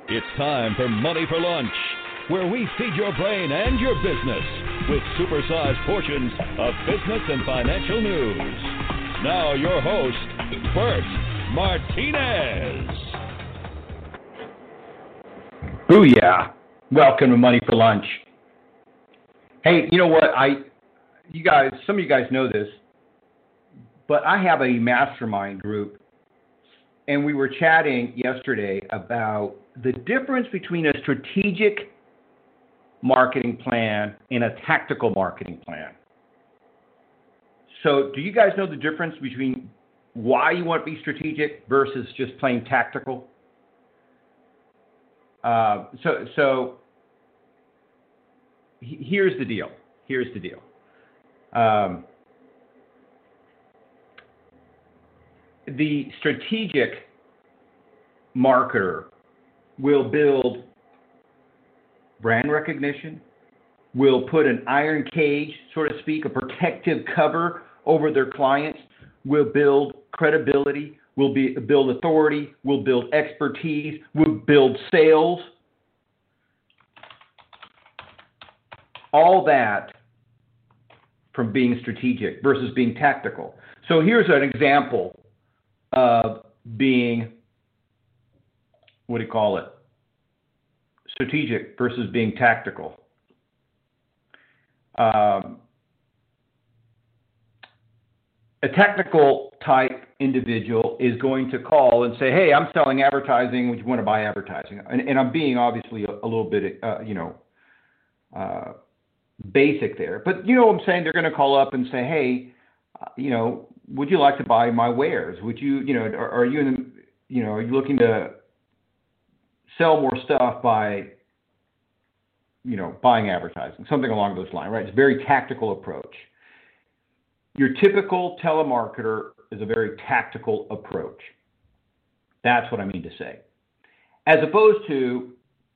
It's time for Money for Lunch, where we feed your brain and your business with supersized portions of business and financial news. Now your host, Bert Martinez. Booyah. Welcome to Money for Lunch. Hey, you know what? Some of you guys know this, but I have a mastermind group, and we were chatting yesterday about the difference between a strategic marketing plan and a tactical marketing plan. So do you guys know the difference between why you want to be strategic versus just plain tactical? Here's the deal. The strategic marketer will build brand recognition, will put an iron cage, so to speak, a protective cover over their clients, will build credibility, will build authority, will build expertise, will build sales. All that from being strategic versus being tactical. So here's an example of being, strategic versus being tactical. A technical type individual is going to call and say, hey, I'm selling advertising. Would you want to buy advertising? And I'm being obviously a little bit, basic there. But you know what I'm saying? They're going to call up and say, hey, would you like to buy my wares? Would you, are you are you looking to sell more stuff by, buying advertising, something along those lines, right? It's a very tactical approach. Your typical telemarketer is a very tactical approach. That's what I mean to say. As opposed to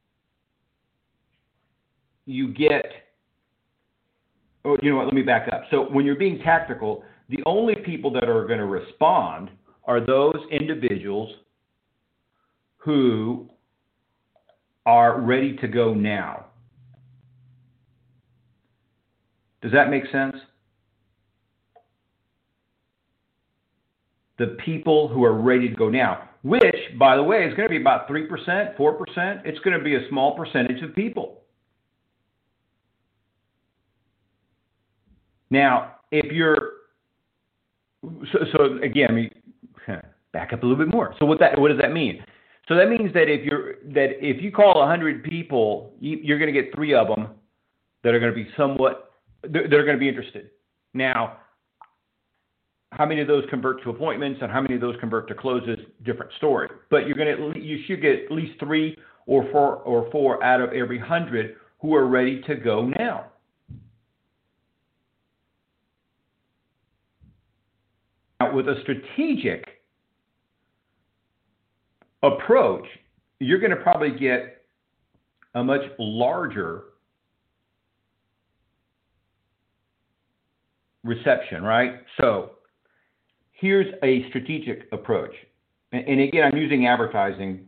let me back up. So when you're being tactical, the only people that are going to respond are those individuals who are ready to go now. Does that make sense? The people who are ready to go now, which, by the way, is going to be about 3%, 4%. It's going to be a small percentage of people. Now, if you're, so again, back up a little bit more. So what does that mean? So that means that if you call 100 people, you're going to get 3 of them that are going to be they're going to be interested. Now, how many of those convert to appointments and how many of those convert to closes? Different story. But you should get at least 3 or 4 out of every 100 who are ready to go now. Now, with a strategic approach, you're going to probably get a much larger reception, right? So here's a strategic approach. And again, I'm using advertising,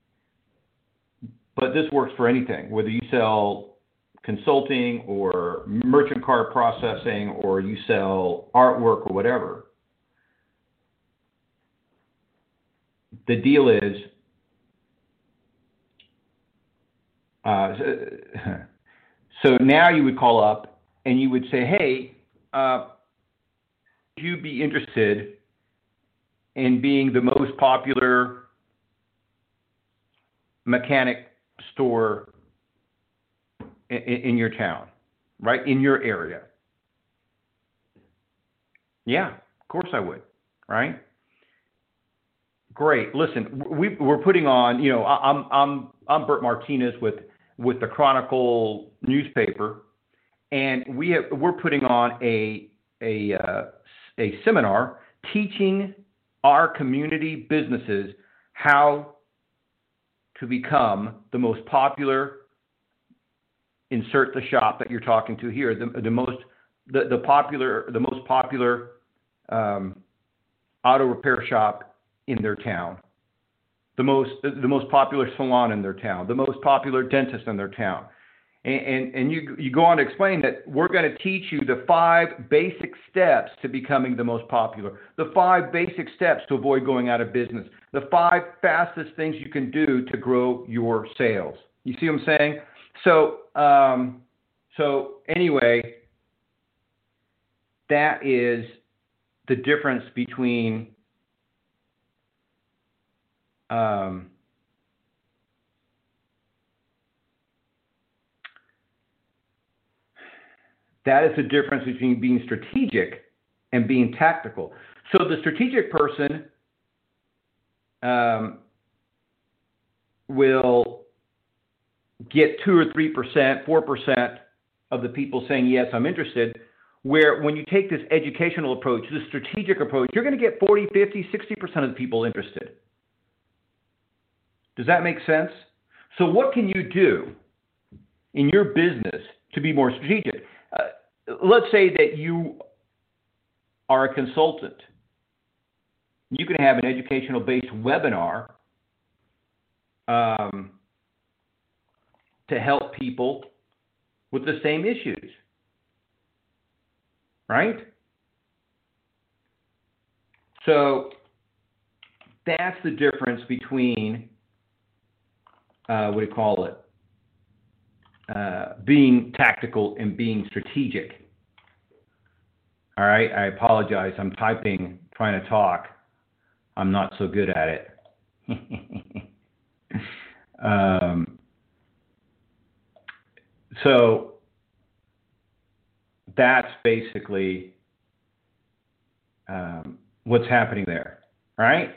but this works for anything, whether you sell consulting or merchant card processing or you sell artwork or whatever. The deal is, so now you would call up and you would say, hey, would you be interested in being the most popular mechanic store in your town, right? In your area? Yeah, of course I would, right? Great. Listen, we're putting on, I'm Bert Martinez with the Chronicle newspaper, and we're putting on a seminar teaching our community businesses how to become the most popular, insert the shop that you're talking to here, the most popular auto repair shop in their town. the most popular salon in their town, the most popular dentist in their town. And you go on to explain that we're going to teach you the 5 basic steps to becoming the most popular, the 5 basic steps to avoid going out of business, the 5 fastest things you can do to grow your sales. You see what I'm saying? So anyway, that is the difference between being strategic and being tactical. So the strategic person will get 2 or 3%, 4% of the people saying, yes, I'm interested, where when you take this educational approach, this strategic approach, you're going to get 40, 50, 60% of the people interested. Does that make sense? So what can you do in your business to be more strategic? Let's say that you are a consultant. You can have an educational-based webinar to help people with the same issues, right? So that's the difference between, being tactical and being strategic. All right, I apologize. I'm typing, trying to talk. I'm not so good at it. So that's basically what's happening there, right?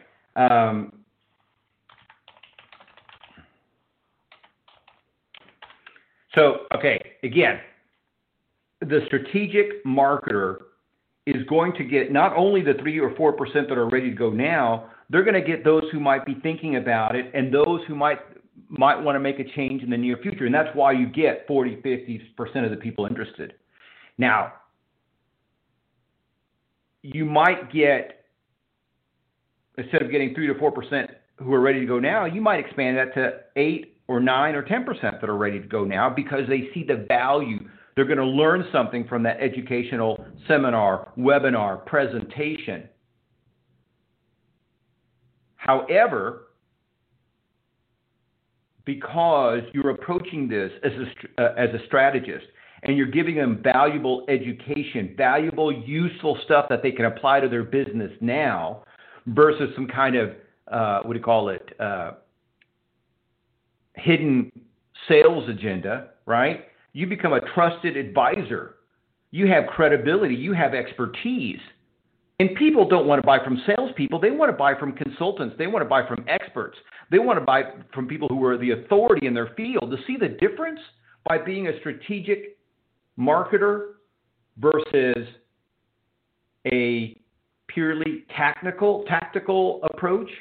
So, okay, again, the strategic marketer is going to get not only the 3 or 4% that are ready to go now, they're going to get those who might be thinking about it and those who might want to make a change in the near future. And that's why you get 40, 50% of the people interested. Now, you might get, instead of getting 3 to 4% who are ready to go now, you might expand that to 8 or 9 or 10% that are ready to go now because they see the value. They're going to learn something from that educational seminar, webinar, presentation. However, because you're approaching this as a strategist and you're giving them valuable education, valuable, useful stuff that they can apply to their business now versus some kind of, hidden sales agenda, right? You become a trusted advisor. You have credibility. You have expertise. And people don't want to buy from salespeople. They want to buy from consultants. They want to buy from experts. They want to buy from people who are the authority in their field. To see the difference by being a strategic marketer versus a purely tactical approach.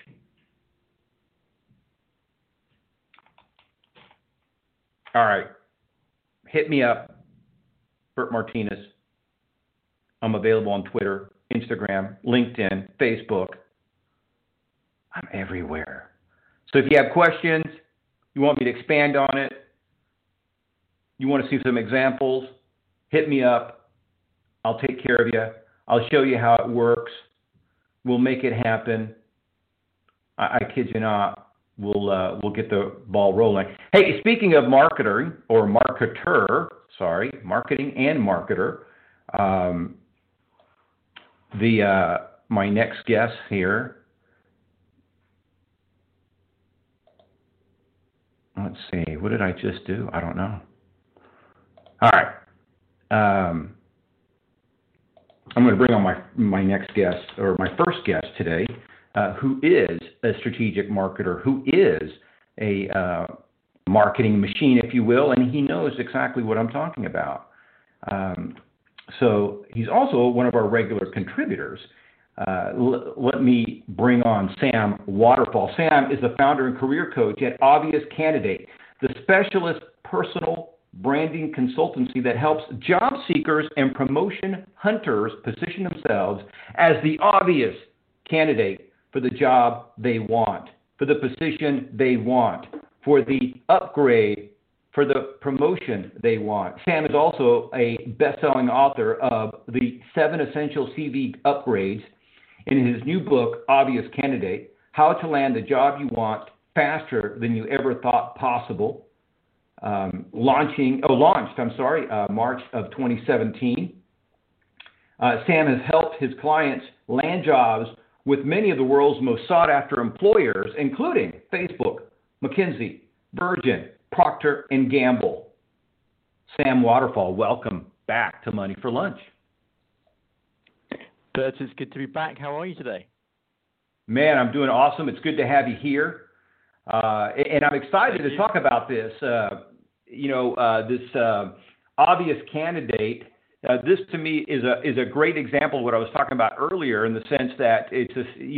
All right. Hit me up, Bert Martinez. I'm available on Twitter, Instagram, LinkedIn, Facebook. I'm everywhere. So if you have questions, you want me to expand on it, you want to see some examples, hit me up. I'll take care of you. I'll show you how it works. We'll make it happen. I kid you not. We'll get the ball rolling. Hey, speaking of marketing or marketer, marketing and marketer, my next guest here. Let's see. What did I just do? I don't know. All right. I'm going to bring on my next guest, or my first guest today, who is a strategic marketer, who is a marketing machine, if you will, and he knows exactly what I'm talking about. So he's also one of our regular contributors. Let me bring on Sam Waterfall. Sam is the founder and career coach at Obvious Candidate, the specialist personal branding consultancy that helps job seekers and promotion hunters position themselves as the obvious candidate for the job they want. for the position they want, for the upgrade, for the promotion they want. Sam is also a best-selling author of the 7 Essential CV Upgrades in his new book, Obvious Candidate, How to Land the Job You Want Faster Than You Ever Thought Possible, launched, March of 2017. Sam has helped his clients land jobs with many of the world's most sought-after employers, including Facebook, McKinsey, Virgin, Procter & Gamble. Sam Waterfall, welcome back to Money for Lunch. Bert, it's good to be back. How are you today? Man, I'm doing awesome. It's good to have you here. And I'm excited to talk about this. This obvious candidate. This to me is a great example of what I was talking about earlier, in the sense that it's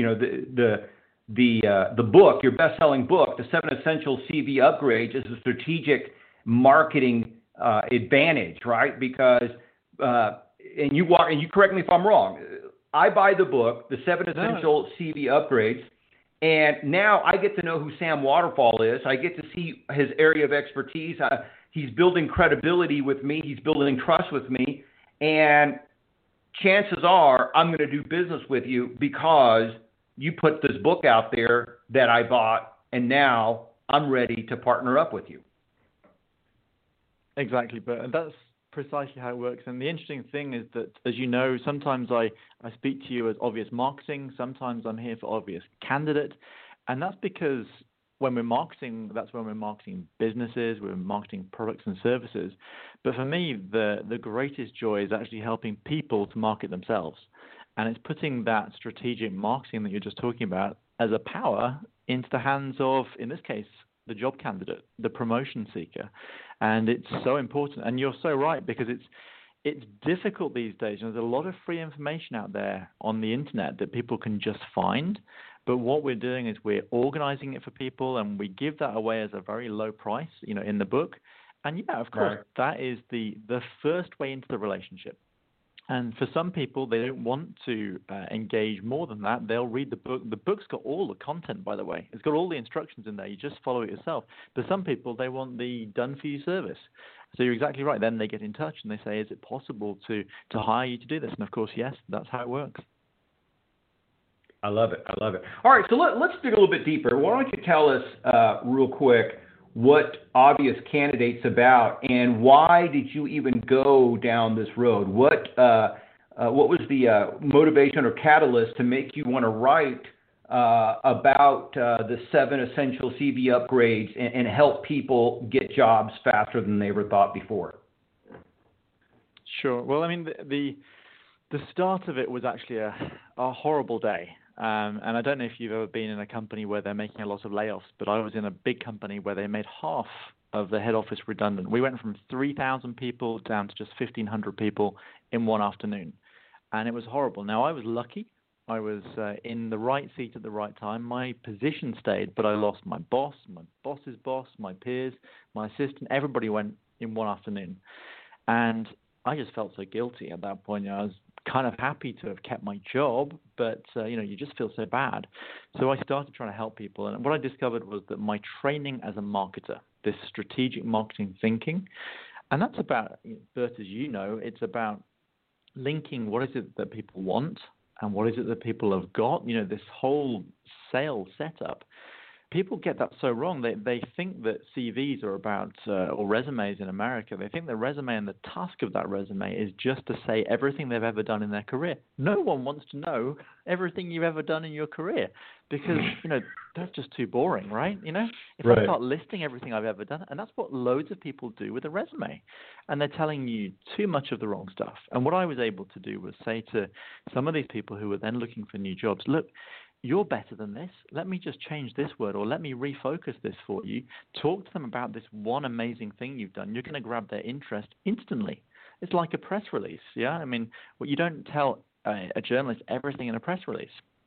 the book, your best-selling book, the 7 Essential CV Upgrades, is a strategic marketing advantage, right? Because and you correct me if I'm wrong. I buy the book, the 7 Essential CV Upgrades, and now I get to know who Sam Waterfall is. I get to see his area of expertise. He's building credibility with me. He's building trust with me. And chances are I'm going to do business with you because you put this book out there that I bought, and now I'm ready to partner up with you. Exactly, Bert. And that's precisely how it works. And the interesting thing is that, as you know, sometimes I speak to you as obvious marketing. Sometimes I'm here for obvious candidate. And that's because when we're marketing, that's when we're marketing businesses, we're marketing products and services. But for me, the greatest joy is actually helping people to market themselves. And it's putting that strategic marketing that you're just talking about as a power into the hands of, in this case, the job candidate, the promotion seeker. And it's so important. And you're so right, because it's difficult these days. There's a lot of free information out there on the internet that people can just find. But what we're doing is we're organizing it for people, and we give that away as a very low price, in the book. And yeah, of course, right, that is the first way into the relationship. And for some people, they don't want to engage more than that. They'll read the book. The book's got all the content, by the way. It's got all the instructions in there. You just follow it yourself. But some people, they want the done-for-you service. So you're exactly right. Then they get in touch and they say, is it possible to hire you to do this? And of course, yes, that's how it works. I love it. All right, so let's dig a little bit deeper. Why don't you tell us real quick what Obvious Candidate's about, and why did you even go down this road? What was the motivation or catalyst to make you want to write about the 7 Essential CV Upgrades and help people get jobs faster than they ever thought before? Sure. Well, I mean, the start of it was actually a horrible day. And I don't know if you've ever been in a company where they're making a lot of layoffs, but I was in a big company where they made half of the head office redundant. We went from 3,000 people down to just 1,500 people in one afternoon. And it was horrible. Now, I was lucky. I was in the right seat at the right time. My position stayed, but I lost my boss, my boss's boss, my peers, my assistant. Everybody went in one afternoon. And I just felt so guilty at that point. I was kind of happy to have kept my job, but you just feel so bad. So I started trying to help people, and what I discovered was that my training as a marketer, this strategic marketing thinking, and that's about, Bert, as you know, it's about linking what is it that people want and what is it that people have got. This whole sales setup. People get that so wrong. They think that CVs are about, or resumes in America, they think the resume and the task of that resume is just to say everything they've ever done in their career. No one wants to know everything you've ever done in your career because, that's just too boring, right? If I start listing everything I've ever done, and that's what loads of people do with a resume, and they're telling you too much of the wrong stuff. And what I was able to do was say to some of these people who were then looking for new jobs, look, you're better than this. Let me just change this word, or let me refocus this for you. Talk to them about this one amazing thing you've done. You're going to grab their interest instantly. It's like a press release, yeah? I mean, you don't tell a journalist everything in a press release.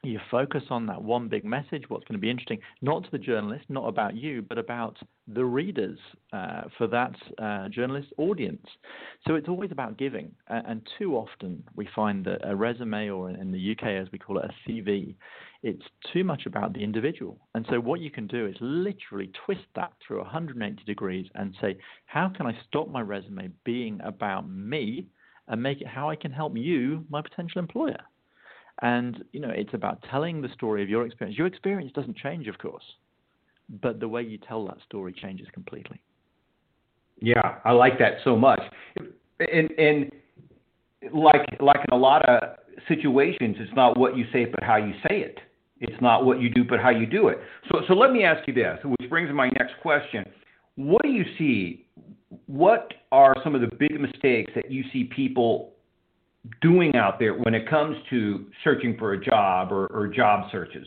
You focus on that one big message, what's going to be interesting, not to the journalist, not about you, but about the readers for that journalist audience. So it's always about giving. And too often we find that a resume, or in the UK as we call it, a CV, it's too much about the individual. And so what you can do is literally twist that through 180 degrees and say, how can I stop my resume being about me and make it how I can help you, my potential employer? And, it's about telling the story of your experience. Your experience doesn't change, of course, but the way you tell that story changes completely. Yeah, I like that so much. And like in a lot of situations, it's not what you say, but how you say it. It's not what you do, but how you do it. So let me ask you this, which brings me to my next question. What do you see? What are some of the big mistakes that you see people doing out there when it comes to searching for a job or job searches?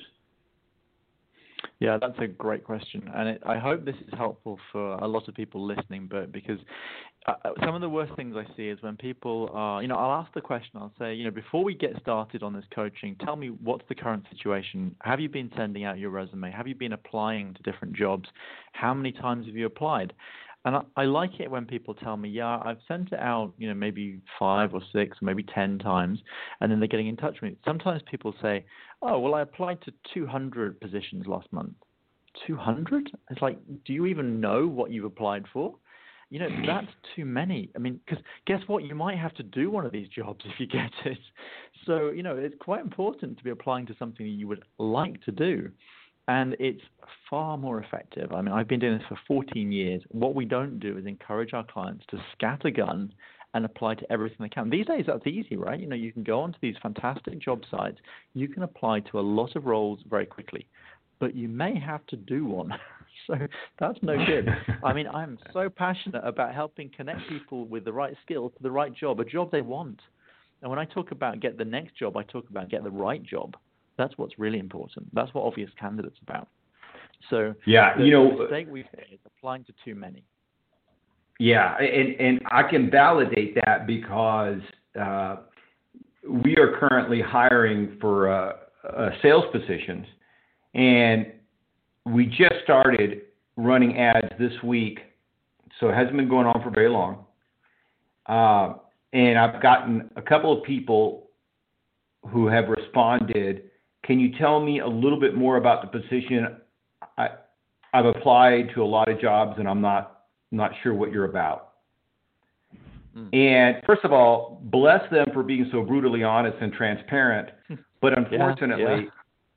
Yeah, that's a great question. And I hope this is helpful for a lot of people listening, but because some of the worst things I see is when people are, I'll ask the question, I'll say, before we get started on this coaching, tell me what's the current situation? Have you been sending out your resume? Have you been applying to different jobs? How many times have you applied? And I like it when people tell me, yeah, I've sent it out, maybe 5 or 6 or maybe 10 times, and then they're getting in touch with me. Sometimes people say, oh, well, I applied to 200 positions last month. 200? It's like, do you even know what you've applied for? That's too many. I mean, because guess what? You might have to do one of these jobs if you get it. So, it's quite important to be applying to something that you would like to do. And it's far more effective. I mean, I've been doing this for 14 years. What we don't do is encourage our clients to scattergun and apply to everything they can. These days, that's easy, right? You can go onto these fantastic job sites. You can apply to a lot of roles very quickly, but you may have to do one. So that's no good. I mean, I'm so passionate about helping connect people with the right skill to the right job, a job they want. And when I talk about get the next job, I talk about get the right job. That's what's really important. That's what Obvious Candidate's about. So the mistake we've made is applying to too many. Yeah, and I can validate that because we are currently hiring for sales positions, and we just started running ads this week, so it hasn't been going on for very long. And I've gotten a couple of people who have responded, can you tell me a little bit more about the position? I've applied to a lot of jobs, and I'm not sure what you're about. And first of all, bless them for being so brutally honest and transparent. But unfortunately,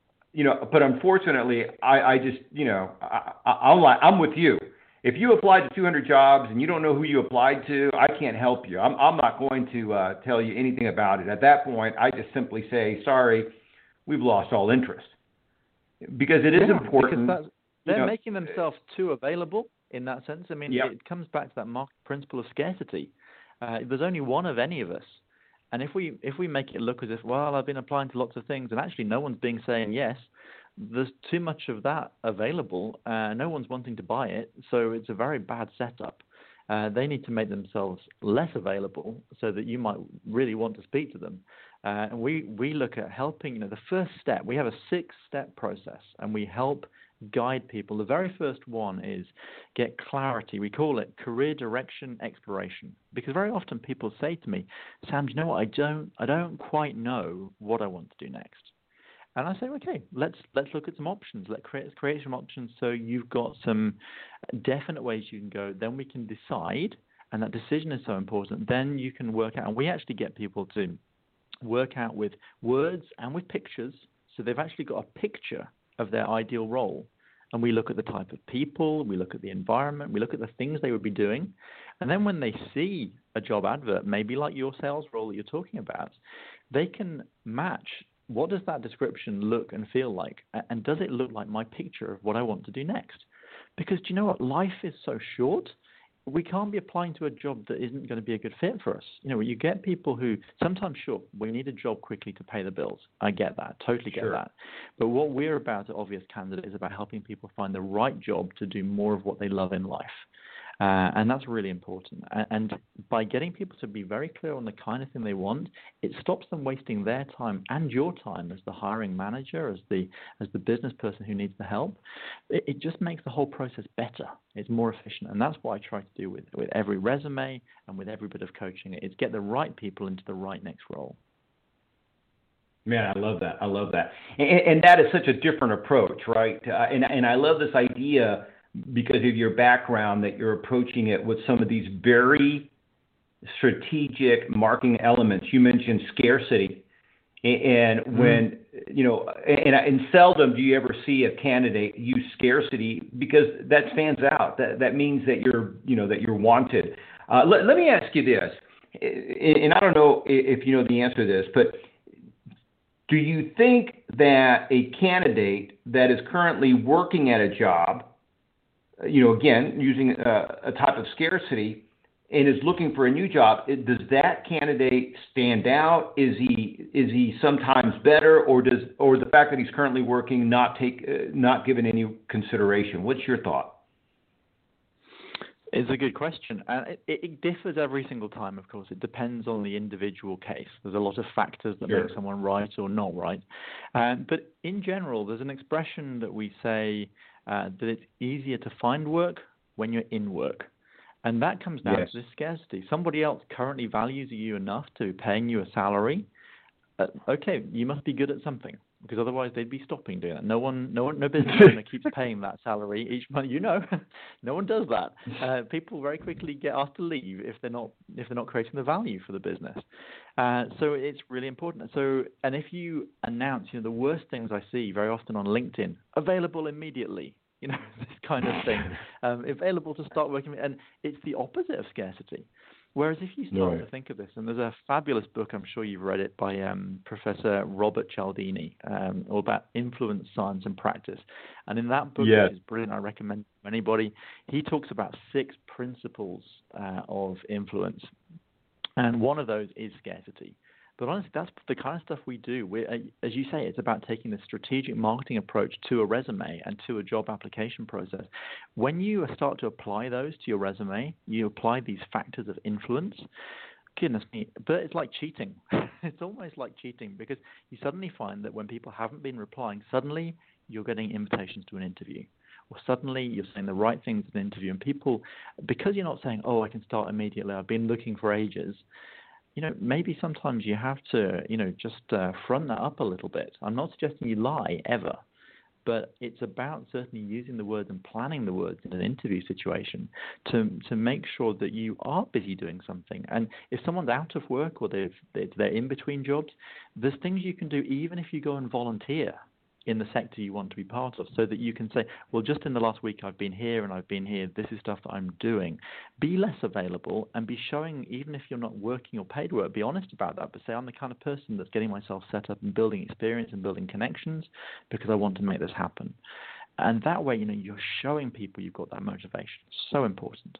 I just, I'm with you. If you applied to 200 jobs and you don't know who you applied to, I can't help you. I'm not going to tell you anything about it. At that point, I just simply say, sorry, we've lost all interest. Because it is important. They're making themselves too available in that sense. I mean, It comes back to that market principle of scarcity. There's only one of any of us. And if we make it look as if, well, I've been applying to lots of things, and actually no one's saying yes, there's too much of that available. No one's wanting to buy it, so it's a very bad setup. They need to make themselves less available so that you might really want to speak to them. And we look at helping, the first step. We have a 6-step process, and we help guide people. The very first one is get clarity. We call it career direction exploration, because very often people say to me, Sam, do you know what? I don't quite know what I want to do next. And I say, okay, let's look at some options. Let's create some options so you've got some definite ways you can go. Then we can decide, and that decision is so important. Then you can work out, and we actually get people to work out with words and with pictures. So they've actually got a picture of their ideal role. And we look at the type of people, we look at the environment, we look at the things they would be doing. And then when they see a job advert, maybe like your sales role that you're talking about, they can match, what does that description look and feel like? And does it look like my picture of what I want to do next? Because do you know what? Life is so short. We can't be applying to a job that isn't going to be a good fit for us. You get people who sometimes, sure, we need a job quickly to pay the bills. I get that, totally get that. But what we're about at Obvious Candidate is about helping people find the right job to do more of what they love in life. And that's really important. And by getting people to be very clear on the kind of thing they want, it stops them wasting their time and your time as the hiring manager, as the business person who needs the help. It just makes the whole process better. It's more efficient. And that's what I try to do with every resume and with every bit of coaching. It's get the right people into the right next role. Man, I love that. And that is such a different approach, right? And I love this idea because of your background that you're approaching it with some of these very strategic marketing elements. You mentioned scarcity. And when, and seldom do you ever see a candidate use scarcity because that stands out. That means that you're wanted. Let me ask you this, and I don't know if you know the answer to this, but do you think that a candidate that is currently working at a job, again, using a type of scarcity and is looking for a new job, does that candidate stand out? Is he sometimes better, or the fact that he's currently working not given any consideration? What's your thought? It's a good question. It differs every single time, of course. It depends on the individual case. There's a lot of factors that make someone right or not right. But in general, there's an expression that we say that it's easier to find work when you're in work. And that comes down to this scarcity. Somebody else currently values you enough to paying you a salary. Okay, you must be good at something, because otherwise they'd be stopping doing that. No business owner keeps paying that salary each month. No one does that. People very quickly get asked to leave if they're not creating the value for the business. So it's really important. And if you announce, the worst things I see very often on LinkedIn, available immediately, this kind of thing, available to start working, and it's the opposite of scarcity. Whereas if you start to think of this, and there's a fabulous book, I'm sure you've read it, by Professor Robert Cialdini, all about influence, science, and practice. And in that book, which is brilliant, I recommend it to anybody, he talks about 6 principles of influence. And one of those is scarcity. But honestly, that's the kind of stuff we do. As you say, it's about taking the strategic marketing approach to a resume and to a job application process. When you start to apply those to your resume, you apply these factors of influence. Goodness me, but it's like cheating. It's almost like cheating, because you suddenly find that when people haven't been replying, suddenly you're getting invitations to an interview. Or suddenly you're saying the right things in an interview. And people, because you're not saying, I can start immediately, I've been looking for ages, maybe sometimes you have to, just front that up a little bit. I'm not suggesting you lie ever, but it's about certainly using the words and planning the words in an interview situation to make sure that you are busy doing something. And if someone's out of work or they're in between jobs, there's things you can do even if you go and volunteer in the sector you want to be part of, so that you can say, well, just in the last week I've been here and I've been here, this is stuff that I'm doing. Be less available and be showing, even if you're not working or paid work, be honest about that, but say, I'm the kind of person that's getting myself set up and building experience and building connections because I want to make this happen. And that way, you're showing people you've got that motivation. So important.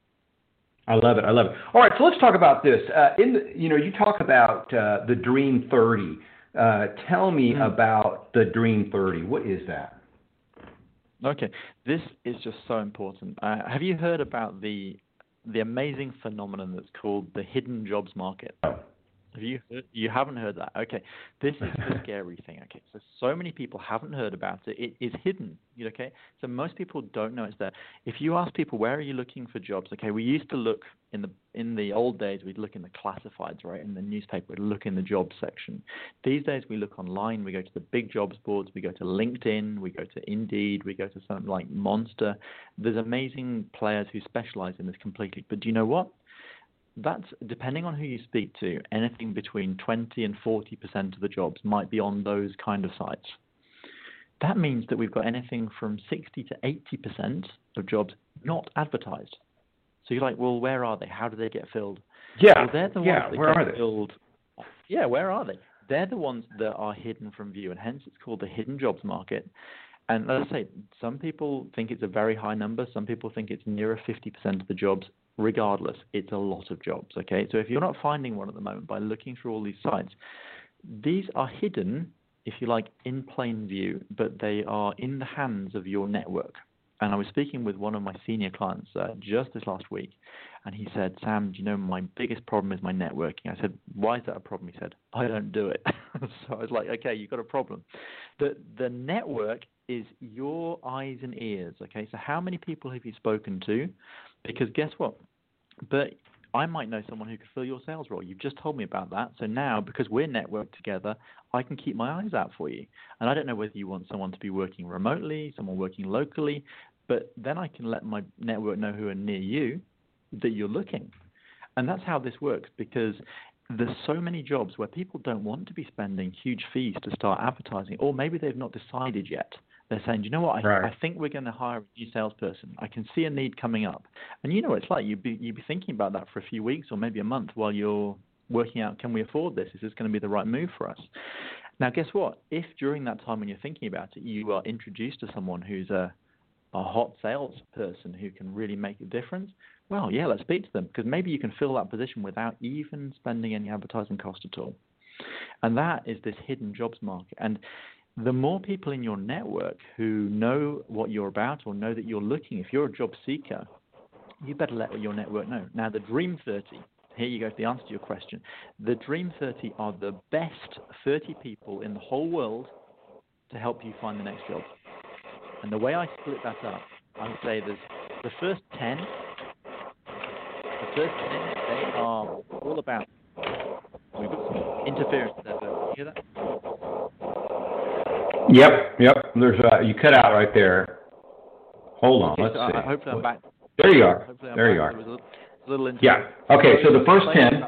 I love it. All right, so let's talk about this. You talk about the Dream 30. Tell me about the Dream 30. What is that? Okay, this is just so important. Have you heard about the amazing phenomenon that's called the hidden jobs market? Have you heard? You haven't heard that? Okay, this is the scary thing. Okay, so many people haven't heard about it. It is hidden. Okay, so most people don't know it's there. If you ask people, where are you looking for jobs? Okay, we used to look in the old days. We'd look in the classifieds, right? In the newspaper, we'd look in the jobs section. These days, we look online. We go to the big jobs boards. We go to LinkedIn. We go to Indeed. We go to something like Monster. There's amazing players who specialize in this completely. But do you know what? That's, depending on who you speak to, anything between 20 and 40% of the jobs might be on those kind of sites. That means that we've got anything from 60 to 80% of jobs not advertised. So you're like, well, where are they? How do they get filled? Yeah, well, they're the ones that where get are they? filled. Yeah, where are they? They're the ones that are hidden from view, and hence it's called the hidden jobs market. And let's say some people think it's a very high number. Some people think it's nearer 50% of the jobs. Regardless, it's a lot of jobs, okay? So if you're not finding one at the moment by looking through all these sites, these are hidden, if you like, in plain view, but they are in the hands of your network. And I was speaking with one of my senior clients just this last week, and he said, Sam, do you know my biggest problem is my networking? I said, why is that a problem? He said, I don't do it. So I was like, okay, you've got a problem. The network is your eyes and ears, okay? So how many people have you spoken to? Because guess what? But I might know someone who could fill your sales role. You've just told me about that. So now, because we're networked together, I can keep my eyes out for you. And I don't know whether you want someone to be working remotely, someone working locally, but then I can let my network know who are near you that you're looking. And that's how this works, because there's so many jobs where people don't want to be spending huge fees to start advertising, or maybe they've not decided yet. They're saying, you know what, I think we're going to hire a new salesperson. I can see a need coming up. And you know what it's like. You'd be thinking about that for a few weeks or maybe a month while you're working out, can we afford this? Is this going to be the right move for us? Now, guess what? If during that time when you're thinking about it, you are introduced to someone who's a hot salesperson who can really make a difference, well, yeah, let's speak to them, because maybe you can fill that position without even spending any advertising cost at all. And that is this hidden jobs market. And the more people in your network who know what you're about or know that you're looking, if you're a job seeker, you better let your network know. Now, the Dream 30, here you go to the answer to your question. The Dream 30 are the best 30 people in the whole world to help you find the next job. And the way I split that up, I would say there's the first 10. The first 10, they are all about. We've got some interference there, but you hear that? Yep. There's you cut out right there. Hold on, let's see. Hopefully I'm back. There you are. There you are. There was a little yeah. Okay, so the first 10.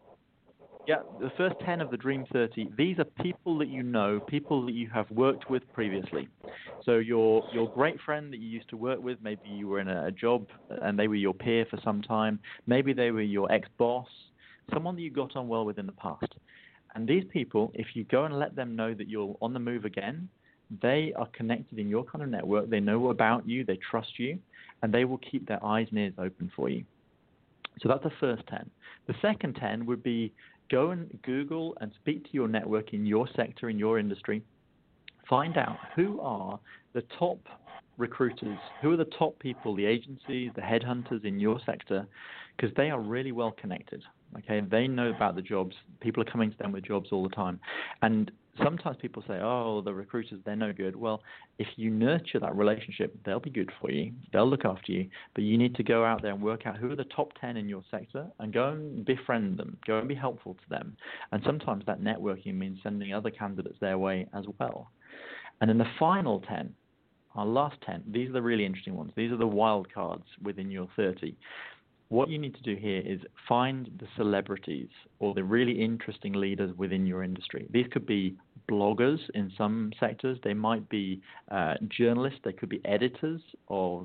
The first 10 of the Dream 30, these are people that you know, people that you have worked with previously. So your great friend that you used to work with, maybe you were in a job and they were your peer for some time. Maybe they were your ex-boss, someone that you got on well with in the past. And these people, if you go and let them know that you're on the move again, they are connected in your kind of network. They know about you, they trust you, and they will keep their eyes and ears open for you. So that's the first 10. The second 10 would be go and Google and speak to your network in your sector, in your industry. Find out who are the top recruiters, who are the top people, the agencies, the headhunters in your sector, because they are really well connected. Okay, they know about the jobs. People are coming to them with jobs all the time. And sometimes people say, oh, the recruiters, they're no good. Well, if you nurture that relationship, they'll be good for you. They'll look after you. But you need to go out there and work out who are the top 10 in your sector and go and befriend them. Go and be helpful to them. And sometimes that networking means sending other candidates their way as well. And then the final 10, our last 10, these are the really interesting ones. These are the wild cards within your 30. What you need to do here is find the celebrities or the really interesting leaders within your industry. These could be bloggers in some sectors. They might be journalists. They could be editors of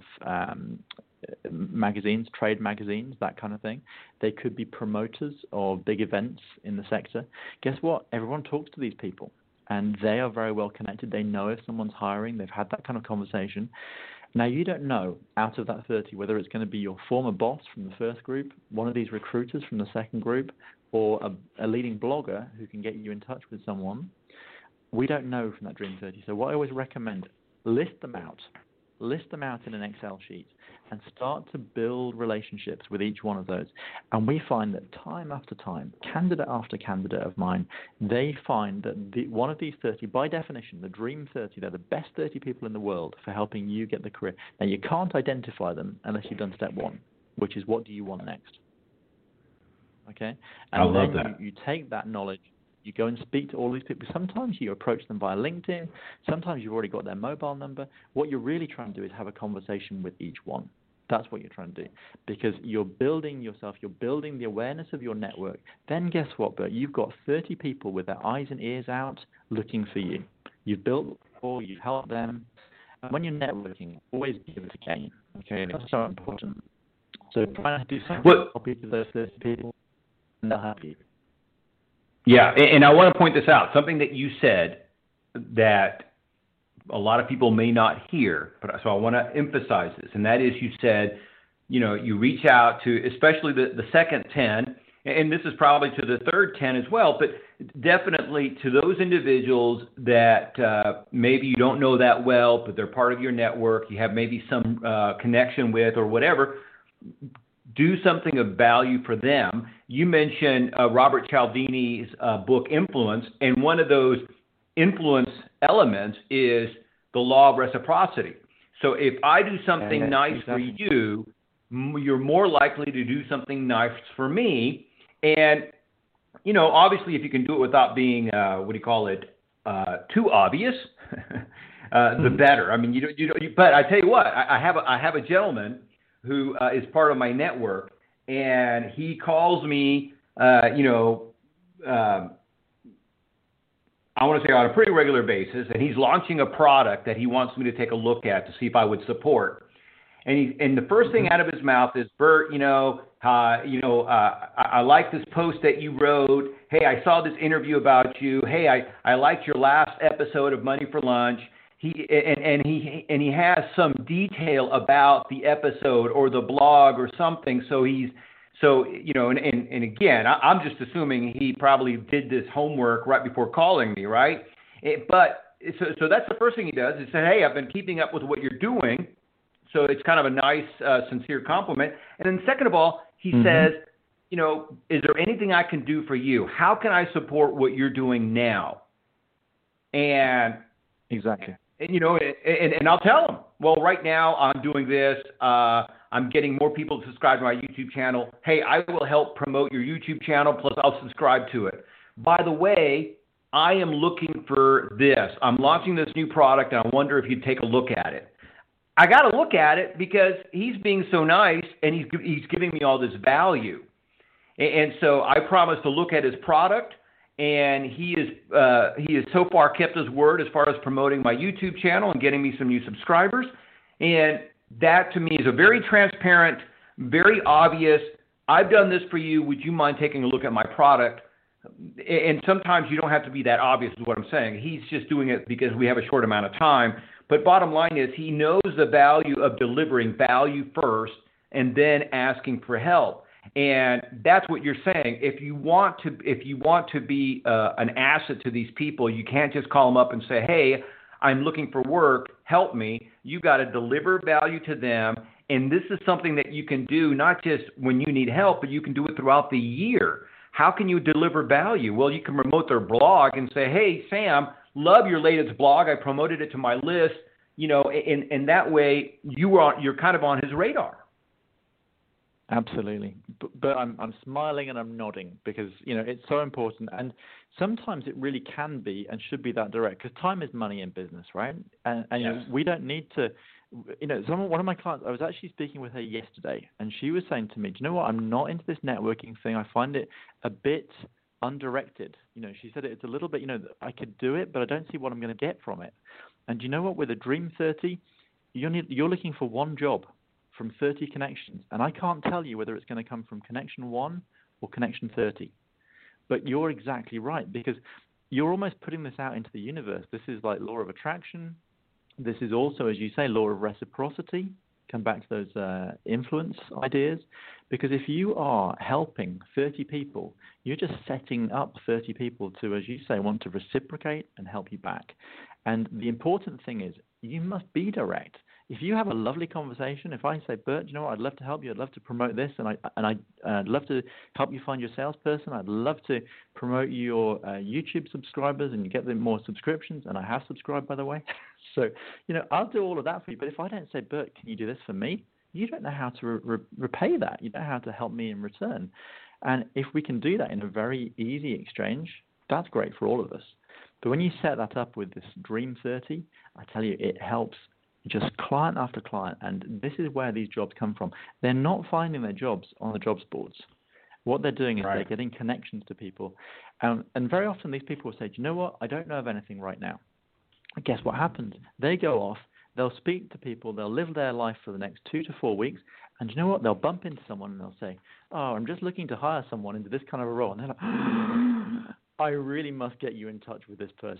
magazines, trade magazines, that kind of thing. They could be promoters of big events in the sector. Guess what? Everyone talks to these people, and they are very well connected. They know if someone's hiring. They've had that kind of conversation. Now, you don't know out of that 30 whether it's going to be your former boss from the first group, one of these recruiters from the second group, or a leading blogger who can get you in touch with someone. We don't know from that Dream 30. So what I always recommend, list them out in an Excel sheet and start to build relationships with each one of those. And we find that time after time, candidate after candidate of mine, they find that one of these 30, by definition, the Dream 30, they're the best 30 people in the world for helping you get the career. Now, you can't identify them unless you've done step one, which is what do you want next? Okay? And I love that. You take that knowledge, you go and speak to all these people. Sometimes you approach them via LinkedIn. Sometimes you've already got their mobile number. What you're really trying to do is have a conversation with each one. That's what you're trying to do, because you're building yourself, you're building the awareness of your network. Then guess what, Bert? You've got 30 people with their eyes and ears out looking for you. You've built rapport, you've helped them. And when you're networking, always give it a gain. Okay, that's so important. So try to do something to help each of those 30 people, and they'll help you. Yeah, and I want to point this out. Something that you said that a lot of people may not hear, but so I want to emphasize this, and that is you said, you reach out to, especially the second 10, and this is probably to the third 10 as well, but definitely to those individuals that maybe you don't know that well, but they're part of your network, you have maybe some connection with or whatever, do something of value for them. You mentioned Robert Cialdini's book, Influence, and one of those influence elements is the law of reciprocity. So if I do something nice for you, you're more likely to do something nice for me. And, obviously if you can do it without being, too obvious, the better. I mean, but I tell you what, I have a gentleman who is part of my network, and he calls me, I want to say on a pretty regular basis, and he's launching a product that he wants me to take a look at to see if I would support. And the first thing out of his mouth is, Bert, I like this post that you wrote. Hey, I saw this interview about you. Hey, I liked your last episode of Money for Lunch. He has some detail about the episode or the blog or something. And again, I'm just assuming he probably did this homework right before calling me, right? So that's the first thing he does is say, hey, I've been keeping up with what you're doing. So it's kind of a nice, sincere compliment. And then second of all, he says, is there anything I can do for you? How can I support what you're doing now? And exactly. And I'll tell him, well, right now I'm doing this. I'm getting more people to subscribe to my YouTube channel. Hey, I will help promote your YouTube channel, plus I'll subscribe to it. By the way, I am looking for this. I'm launching this new product, and I wonder if you'd take a look at it. I got to look at it because he's being so nice, and he's giving me all this value. And so I promised to look at his product, and he has so far kept his word as far as promoting my YouTube channel and getting me some new subscribers. And that to me is a very transparent, very obvious, I've done this for you. Would you mind taking a look at my product? And sometimes you don't have to be that obvious is what I'm saying. He's just doing it because we have a short amount of time. But bottom line is he knows the value of delivering value first and then asking for help. And that's what you're saying. If you want to be an asset to these people, you can't just call them up and say, hey, I'm looking for work, help me. You got to deliver value to them. And this is something that you can do not just when you need help, but you can do it throughout the year. How can you deliver value? Well, you can promote their blog and say, hey, Sam, love your latest blog. I promoted it to my list, and that way you're kind of on his radar. Absolutely. But I'm smiling and I'm nodding because, it's so important. And sometimes it really can be and should be that direct because time is money in business, right? And yes. We don't need to, one of my clients, I was actually speaking with her yesterday and she was saying to me, do you know what? I'm not into this networking thing. I find it a bit undirected. She said it's a little bit, I could do it, but I don't see what I'm going to get from it. And do you know what? With a Dream 30, you're looking for one job from 30 connections. And I can't tell you whether it's going to come from connection 1 or connection 30. But you're exactly right because you're almost putting this out into the universe. This is like law of attraction. This is also, as you say, law of reciprocity. Come back to those influence ideas. Because if you are helping 30 people, you're just setting up 30 people to, as you say, want to reciprocate and help you back. And the important thing is you must be direct. If you have a lovely conversation, if I say, Bert, you know what, I'd love to help you. I'd love to promote this, and I'd love to help you find your salesperson. I'd love to promote your YouTube subscribers and get them more subscriptions. And I have subscribed, by the way. So, I'll do all of that for you. But if I don't say, Bert, can you do this for me? You don't know how to repay that. You don't know how to help me in return. And if we can do that in a very easy exchange, that's great for all of us. But when you set that up with this Dream 30, I tell you, it helps just client after client. And this is where these jobs come from. They're not finding their jobs on the jobs boards. What they're doing is they're getting connections to people. And very often these people will say, do you know what? I don't know of anything right now. And guess what happens? They go off. They'll speak to people. They'll live their life for the next 2 to 4 weeks. And you know what? They'll bump into someone and they'll say, oh, I'm just looking to hire someone into this kind of a role. And they're like, I really must get you in touch with this person,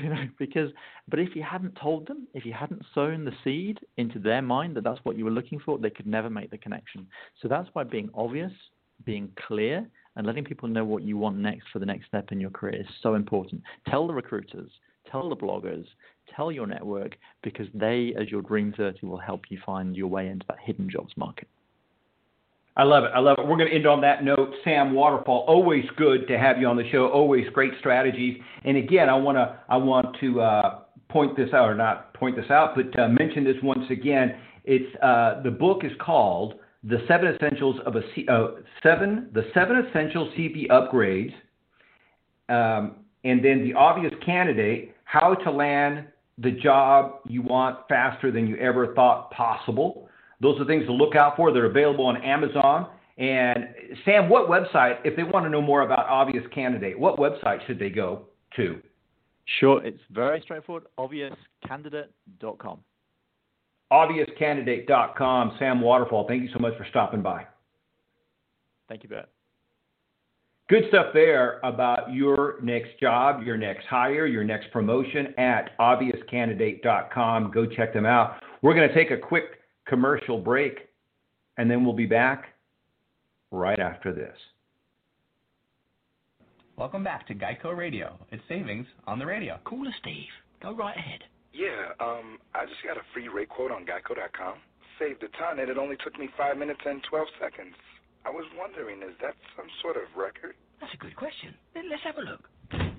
but if you hadn't told them, if you hadn't sown the seed into their mind that that's what you were looking for, they could never make the connection. So that's why being obvious, being clear, and letting people know what you want next for the next step in your career is so important. Tell the recruiters, tell the bloggers, tell your network, because they, as your Dream 30, will help you find your way into that hidden jobs market. I love it. We're going to end on that note. Sam Waterfall, always good to have you on the show. Always great strategies. And again, I want to point this out, or not point this out, but mention this once again. It's the book is called The Seven Essentials of the Seven Essential CP Upgrades, and then The Obvious Candidate: How to Land the Job You Want Faster Than You Ever Thought Possible. Those are things to look out for. They're available on Amazon. And Sam, what website, if they want to know more about Obvious Candidate, what website should they go to? Sure, it's very straightforward. Obviouscandidate.com. Obviouscandidate.com. Sam Waterfall, thank you so much for stopping by. Thank you, Bert. Good stuff there about your next job, your next hire, your next promotion at obviouscandidate.com. Go check them out. We're going to take a quick commercial break, and then we'll be back right after this. Welcome back to Geico Radio. It's savings on the radio. Call us, Steve. Go right ahead. Yeah, I just got a free rate quote on Geico.com. Saved a ton, and it only took me 5 minutes and 12 seconds. I was wondering, is that some sort of record? That's a good question. Let's have a look.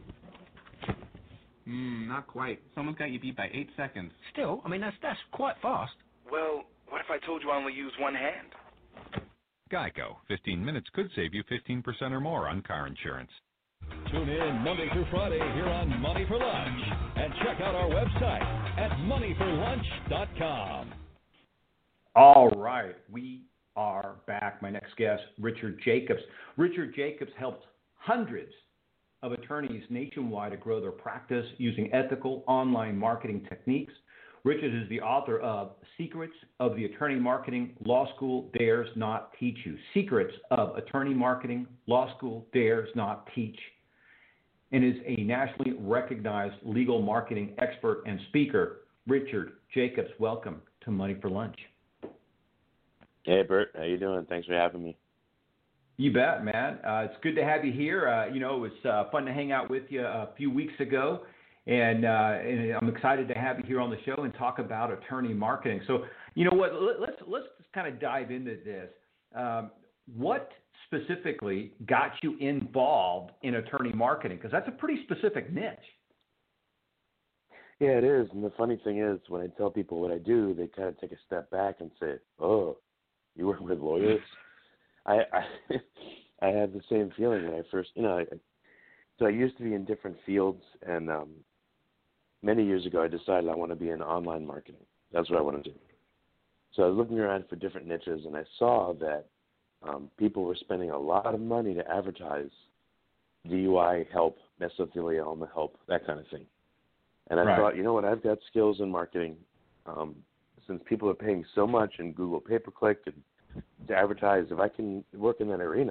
Not quite. Someone's got you beat by 8 seconds. Still, I mean, that's quite fast. Well, what if I told you I only use one hand? Geico. 15 minutes could save you 15% or more on car insurance. Tune in Monday through Friday here on Money for Lunch, and check out our website at moneyforlunch.com. All right, we are back. My next guest, Richard Jacobs. Richard Jacobs helps hundreds of attorneys nationwide to grow their practice using ethical online marketing techniques. Richard is the author of Secrets of the Attorney Marketing Law School Dares Not Teach You. Secrets of Attorney Marketing Law School Dares Not Teach, and is a nationally recognized legal marketing expert and speaker. Richard Jacobs, welcome to Money for Lunch. Hey, Bert. How you doing? Thanks for having me. You bet, man. It's good to have you here. It was fun to hang out with you a few weeks ago, and I'm excited to have you here on the show and talk about attorney marketing. So, you know what? Let's just kind of dive into this. What specifically got you involved in attorney marketing? Because that's a pretty specific niche. Yeah, it is. And the funny thing is, when I tell people what I do, they kind of take a step back and say, "Oh, you work with lawyers?" I had the same feeling when I first, so I used to be in different fields, and many years ago I decided I want to be in online marketing. That's what I want to do. So I was looking around for different niches, and I saw that people were spending a lot of money to advertise DUI help, mesothelioma help, that kind of thing. And I thought, you know what, I've got skills in marketing. Since people are paying so much in Google pay-per-click and to advertise, if I can work in that arena,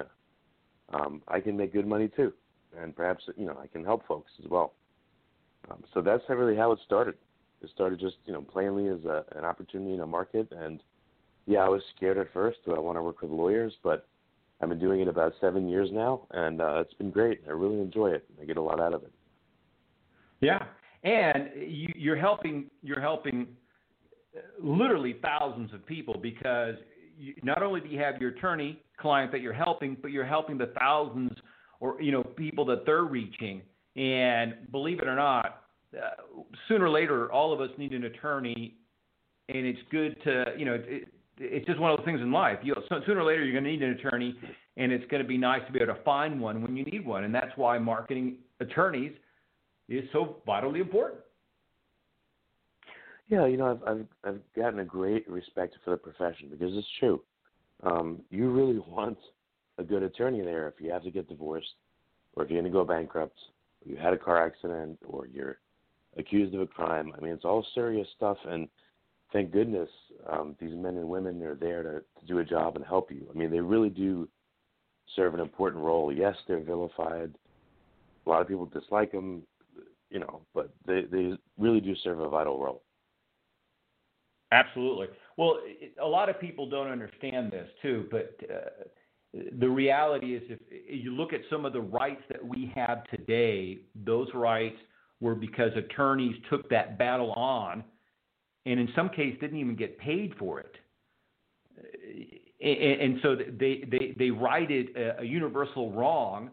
I can make good money too. And perhaps, I can help folks as well. So that's really how it started. It started just, plainly as an opportunity in a market. And, yeah, I was scared at first. Do I want to work with lawyers? But I've been doing it about 7 years now, and it's been great. I really enjoy it. I get a lot out of it. Yeah, and you're helping literally thousands of people, because not only do you have your attorney client that you're helping, but you're helping the thousands or people that they're reaching. And believe it or not, sooner or later, all of us need an attorney, and it's good to it's just one of those things in life. Sooner or later, you're going to need an attorney, and it's going to be nice to be able to find one when you need one. And that's why marketing attorneys is so vitally important. Yeah, I've gotten a great respect for the profession, because it's true. You really want a good attorney there if you have to get divorced, or if you're going to go bankrupt, or you had a car accident, or you're accused of a crime. I mean, it's all serious stuff, and thank goodness these men and women are there to do a job and help you. I mean, they really do serve an important role. Yes, they're vilified. A lot of people dislike them, but they really do serve a vital role. Absolutely. Well, a lot of people don't understand this too, but the reality is, if you look at some of the rights that we have today, those rights were because attorneys took that battle on, and in some cases didn't even get paid for it. And so they righted a universal wrong,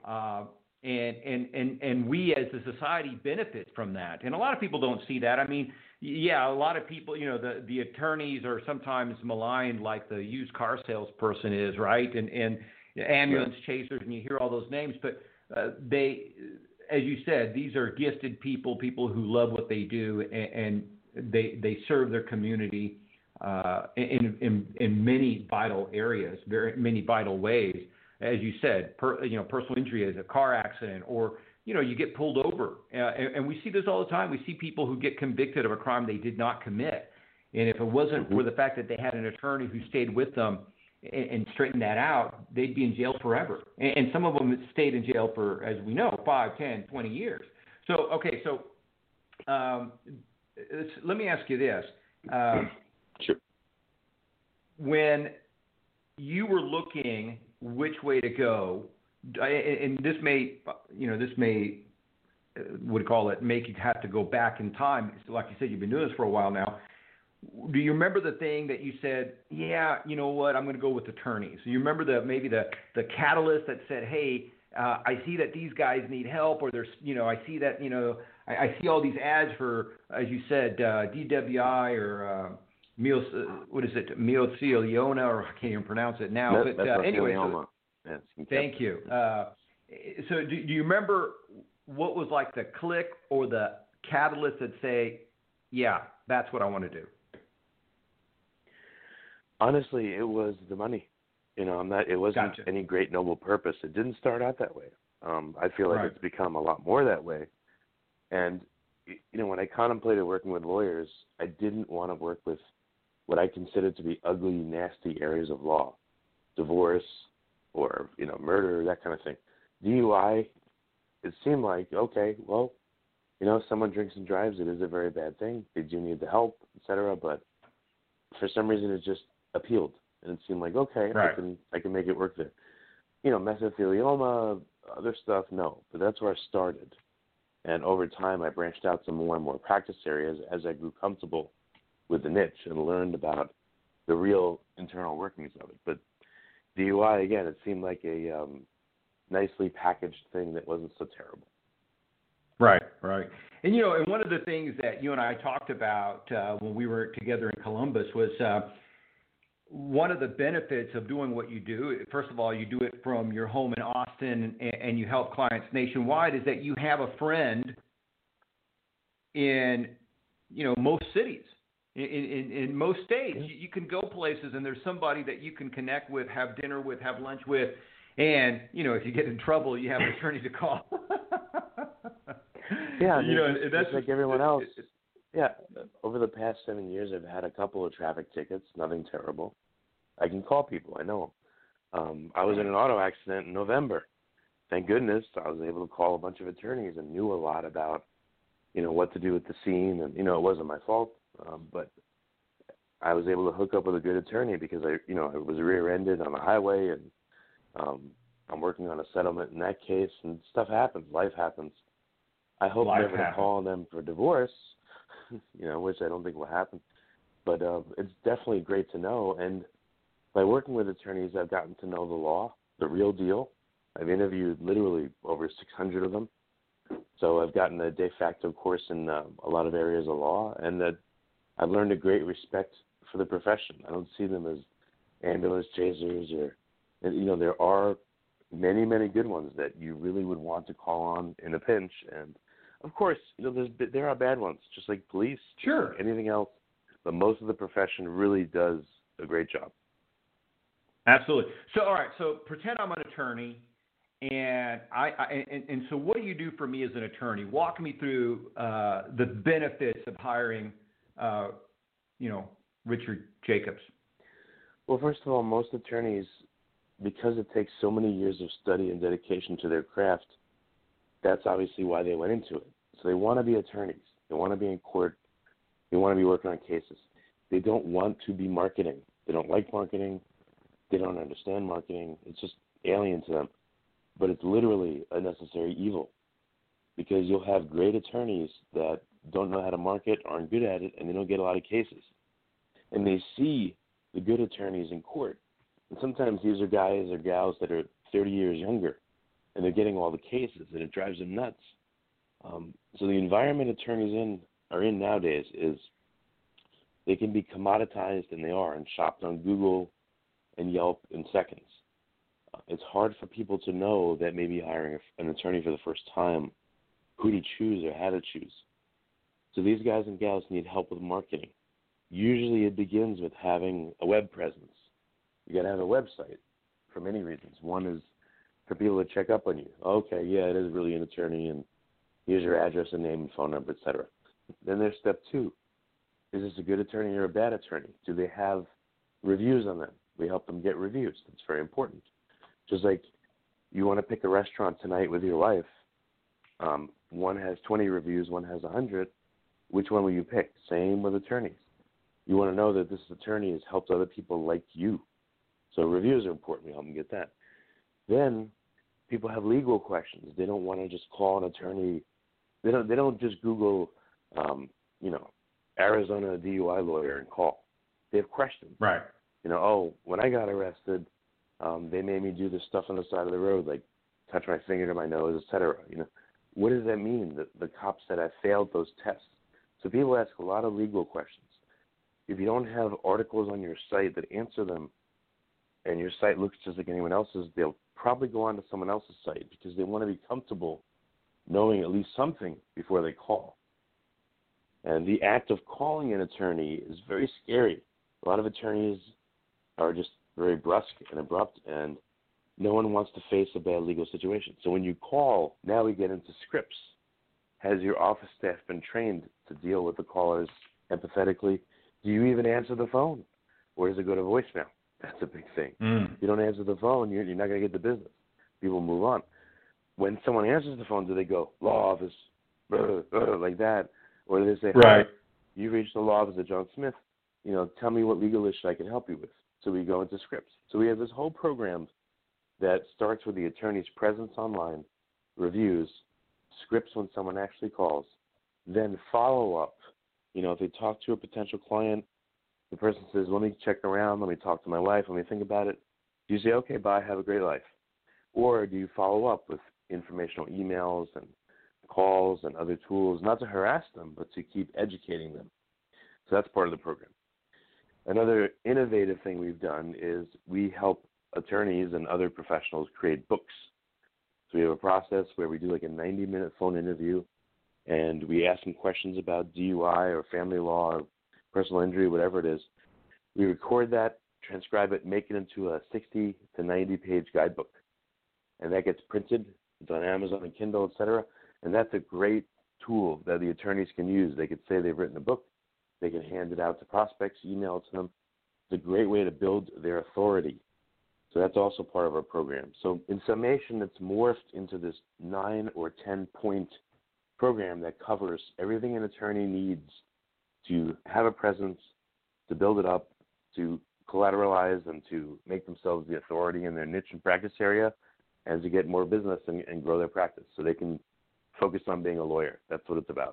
and we as a society benefit from that. And a lot of people don't see that. I mean, yeah, a lot of people, the attorneys are sometimes maligned like the used car salesperson is, right? And ambulance chasers, and you hear all those names. But they, as you said, these are gifted people who love what they do, and they serve their community in many vital areas, very many vital ways. As you said, personal injury is a car accident, or you get pulled over, and we see this all the time. We see people who get convicted of a crime they did not commit, and if it wasn't for the fact that they had an attorney who stayed with them and straightened that out, they'd be in jail forever. And some of them stayed in jail for, as we know, 5, 10, 20 years. So, okay, let me ask you this. Sure. When you were looking which way to go, and this may make you have to go back in time. Like you said, you've been doing this for a while now. Do you remember the thing that you said, yeah, you know what, I'm going to go with attorneys? Do you remember the catalyst that said, hey, I see that these guys need help, or there's, I see that, I see all these ads for, as you said, DWI or Mesothelioma, or I can't even pronounce it now. But anyway, thank you. So do you remember what was like the click or the catalyst that say, yeah, that's what I want to do? Honestly, it was the money. It wasn't Gotcha. any great noble purpose. It didn't start out that way. I feel like Right. It's become a lot more that way. And, when I contemplated working with lawyers, I didn't want to work with what I considered to be ugly, nasty areas of law, divorce or, murder, that kind of thing. DUI, it seemed like, okay, well, someone drinks and drives, it is a very bad thing. They do need the help, et cetera, but for some reason it just appealed. And it seemed like, okay, right. I can make it work there. Mesothelioma, other stuff, no. But that's where I started. And over time, I branched out to more and more practice areas as I grew comfortable with the niche and learned about the real internal workings of it. But DUI, again, it seemed like a nicely packaged thing that wasn't so terrible. Right. And, and one of the things that you and I talked about when we were together in Columbus was one of the benefits of doing what you do. First of all, you do it from your home in Austin, and you help clients nationwide, is that you have a friend in, most cities. In most states, you can go places, and there's somebody that you can connect with, have dinner with, have lunch with, and if you get in trouble, you have an attorney to call. Yeah, that's like everyone else. Yeah, over the past 7 years, I've had a couple of traffic tickets. Nothing terrible. I can call people. I know them. I was in an auto accident in November. Thank goodness I was able to call a bunch of attorneys and knew a lot about, what to do at the scene. And, it wasn't my fault. But I was able to hook up with a good attorney because I was rear-ended on the highway, and I'm working on a settlement in that case, and stuff happens. Life happens. I hope never to call on them for divorce, which I don't think will happen. But it's definitely great to know. And by working with attorneys, I've gotten to know the law, the real deal. I've interviewed literally over 600 of them. So I've gotten a de facto course in a lot of areas of law, and that I've learned a great respect for the profession. I don't see them as ambulance chasers there are many, many good ones that you really would want to call on in a pinch. And, of course, there are bad ones, just like police, sure, anything else. But most of the profession really does a great job. Absolutely. So, all right. So, pretend I'm an attorney, and and so, what do you do for me as an attorney? Walk me through the benefits of hiring, Richard Jacobs. Well, first of all, most attorneys, because it takes so many years of study and dedication to their craft, that's obviously why they went into it. So they want to be attorneys. They want to be in court. They want to be working on cases. They don't want to be marketing. They don't like marketing. They don't understand marketing. It's just alien to them. But it's literally a necessary evil, because you'll have great attorneys that don't know how to market, aren't good at it, and they don't get a lot of cases. And they see the good attorneys in court. And sometimes these are guys or gals that are 30 years younger, and they're getting all the cases, and it drives them nuts. So the environment attorneys are in nowadays is they can be commoditized, and they are, and shopped on Google and Yelp in seconds. It's hard for people to know that maybe hiring an attorney for the first time, who to choose or how to choose. So these guys and gals need help with marketing. Usually it begins with having a web presence. You got to have a website for many reasons. One is for people to check up on you. Okay, yeah, it is really an attorney, and here's your address and name and phone number, etc. Then there's step 2. Is this a good attorney or a bad attorney? Do they have reviews on them? We help them get reviews. That's very important. Just like you want to pick a restaurant tonight with your wife, one has 20 reviews, one has 100. Which one will you pick? Same with attorneys. You want to know that this attorney has helped other people like you. So reviews are important. We help them get that. Then people have legal questions. They don't want to just call an attorney. They don't just Google, Arizona DUI lawyer and call. They have questions. Right. When I got arrested, they made me do this stuff on the side of the road, like touch my finger to my nose, etc. What does that mean? The cop said I failed those tests. So people ask a lot of legal questions. If you don't have articles on your site that answer them, and your site looks just like anyone else's, they'll probably go on to someone else's site because they want to be comfortable knowing at least something before they call. And the act of calling an attorney is very scary. A lot of attorneys are just very brusque and abrupt, and no one wants to face a bad legal situation. So when you call, now we get into scripts. Has your office staff been trained to deal with the callers empathetically? Do you even answer the phone? Or does it go to voicemail? That's a big thing. If you don't answer the phone, you're not going to get the business. People move on. When someone answers the phone, do they go, law office, like that? Or do they say, right, hi, you reached the law office of John Smith. Tell me what legal issue I can help you with. So we go into scripts. So we have this whole program that starts with the attorney's presence online, reviews, scripts when someone actually calls, then follow-up. If they talk to a potential client, the person says, let me check around, let me talk to my wife, let me think about it. Do you say, okay, bye, have a great life? Or do you follow up with informational emails and calls and other tools, not to harass them, but to keep educating them? So that's part of the program. Another innovative thing we've done is we help attorneys and other professionals create books. So we have a process where we do like a 90-minute phone interview, and we ask them questions about DUI or family law or personal injury, whatever it is. We record that, transcribe it, make it into a 60 to 90-page guidebook. And that gets printed. It's on Amazon and Kindle, etc. And that's a great tool that the attorneys can use. They could say they've written a book. They can hand it out to prospects, email it to them. It's a great way to build their authority. So that's also part of our program. So in summation, it's morphed into this 9 or 10-point program that covers everything an attorney needs to have a presence, to build it up, to collateralize, and to make themselves the authority in their niche and practice area, and to get more business and grow their practice so they can focus on being a lawyer. That's what it's about.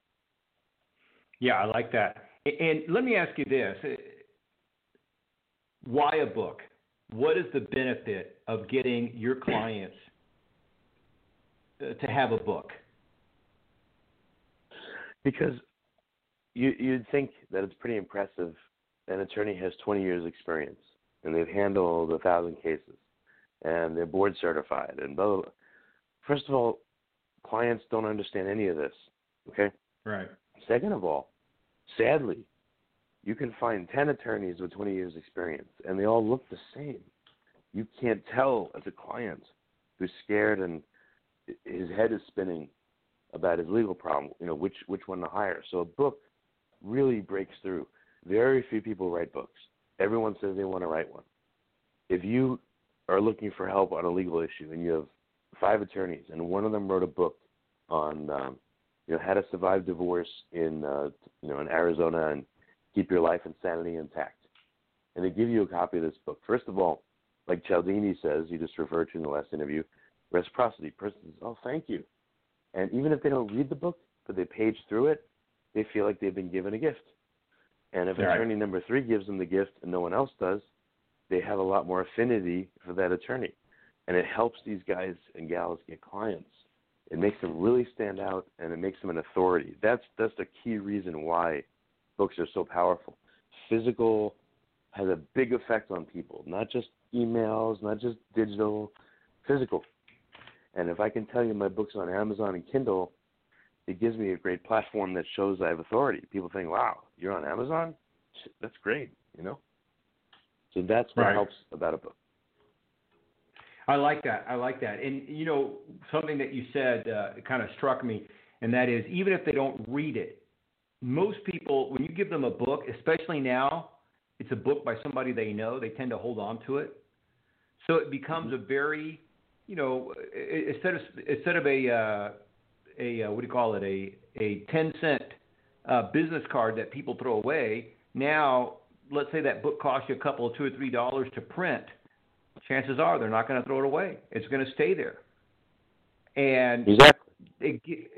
Yeah, I like that. And let me ask you this. Why a book? What is the benefit of getting your clients to have a book? Because you'd think that it's pretty impressive. An attorney has 20 years experience, and they've handled 1,000 cases, and they're board certified, and blah, blah, blah. First of all, clients don't understand any of this, okay? Right. Second of all, sadly, you can find 10 attorneys with 20 years experience, and they all look the same. You can't tell as a client who's scared and his head is spinning about his legal problem, which one to hire. So a book really breaks through. Very few people write books. Everyone says they want to write one. If you are looking for help on a legal issue and you have 5 attorneys and one of them wrote a book on how to survive divorce in Arizona and keep your life and sanity intact, and they give you a copy of this book. First of all, like Cialdini says, you just referred to in the last interview, reciprocity. Person says, oh, thank you. And even if they don't read the book, but they page through it, they feel like they've been given a gift. And if attorney number 3 gives them the gift and no one else does, they have a lot more affinity for that attorney. And it helps these guys and gals get clients. It makes them really stand out, and it makes them an authority. That's the key reason why books are so powerful. Physical has a big effect on people, not just emails, not just digital, physical. And if I can tell you my book's on Amazon and Kindle, it gives me a great platform that shows I have authority. People think, wow, you're on Amazon? That's great, you know? So that's what helps about a book. I like that. And, you know, something that you said kind of struck me, and that is even if they don't read it, most people, when you give them a book, especially now, it's a book by somebody they know, they tend to hold on to it. So it becomes a very, you know, instead of a what do you call it, a 10-cent business card that people throw away, now let's say that book costs you a couple of $2 or $3 to print. Chances are they're not going to throw it away. It's going to stay there. And it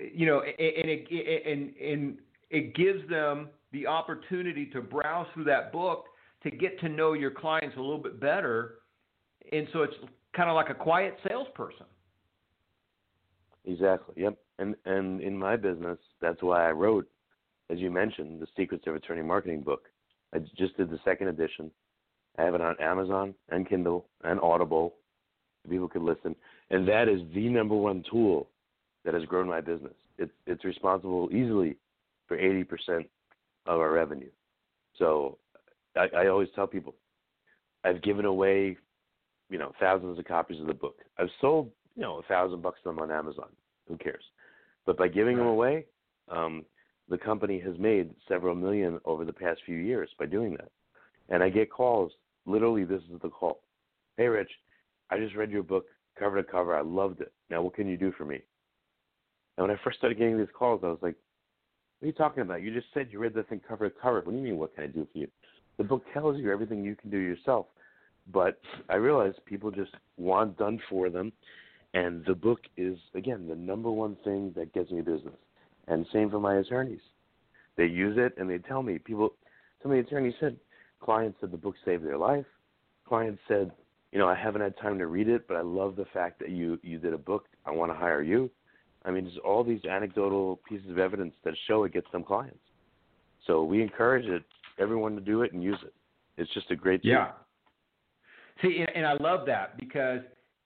gives them the opportunity to browse through that book to get to know your clients a little bit better. And so it's kind of like a quiet salesperson. Exactly. Yep. And in my business, that's why I wrote, as you mentioned, the Secrets of Attorney Marketing book. I just did the 2nd edition. I have it on Amazon and Kindle and Audible. People could listen. And that is the number one tool that has grown my business. It's responsible easily for 80% of our revenue. So I always tell people, I've given away, you know, thousands of copies of the book. I've sold, you know, $1,000 of them on Amazon. Who cares? But by giving them away, the company has made several million over the past few years by doing that. And I get calls. Literally, this is the call. Hey, Rich, I just read your book cover to cover. I loved it. Now, what can you do for me? And when I first started getting these calls, I was like, what are you talking about? You just said you read the thing cover to cover. What do you mean, what can I do for you? The book tells you everything you can do yourself. But I realized people just want done for them. And the book is, again, the number one thing that gets me business. And same for my attorneys. They use it, and they tell me. Some of the attorneys said, clients said the book saved their life. Clients said, you know, I haven't had time to read it, but I love the fact that you did a book. I want to hire you. I mean, there's all these anecdotal pieces of evidence that show it gets them clients. So we encourage everyone to do it and use it. It's just a great tool. Yeah. See, and I love that because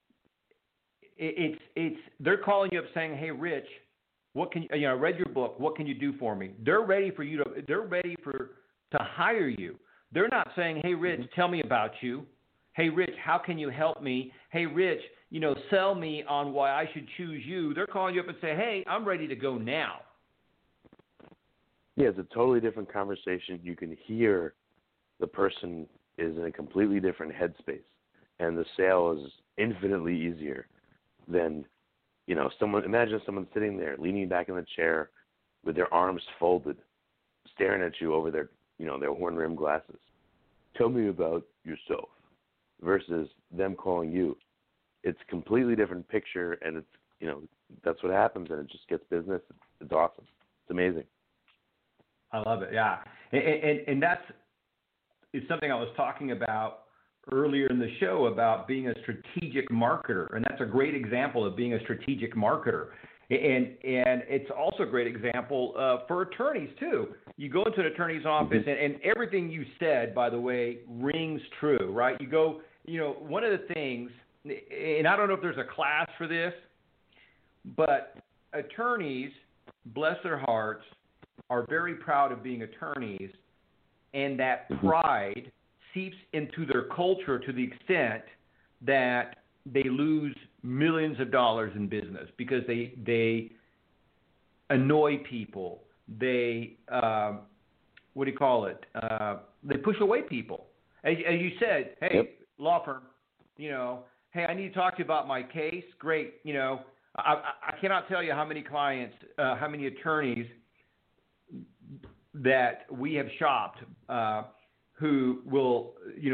it's they're calling you up saying, "Hey, Rich, what can you know? I read your book. What can you do for me?" They're ready to hire you. They're not saying, "Hey, Rich, tell me about you. Hey, Rich, how can you help me? Hey, Rich, you know, sell me on why I should choose you." They're calling you up and say, "Hey, I'm ready to go now." Yeah, it's a totally different conversation. You can hear the person is in a completely different headspace, and the sale is infinitely easier than, you know, imagine someone sitting there, leaning back in the chair with their arms folded, staring at you over their, you know, their horn-rimmed glasses. Tell me about yourself versus them calling you. It's a completely different picture, and it's, you know, that's what happens, and it just gets business. It's awesome. It's amazing. I love it, yeah. And that's is something I was talking about earlier in the show about being a strategic marketer, and that's a great example of being a strategic marketer. And it's also a great example for attorneys, too. You go into an attorney's office, and everything you said, by the way, rings true, right? You go, you know, one of the things, and I don't know if there's a class for this, but attorneys, bless their hearts, are very proud of being attorneys, and that pride seeps into their culture to the extent that they lose millions of dollars in business because they annoy people. They what do you call it? They push away people. As you said, hey, law firm, you know, hey, I need to talk to you about my case. Great, you know, I cannot tell you how many clients, how many attorneys that we have shopped who will,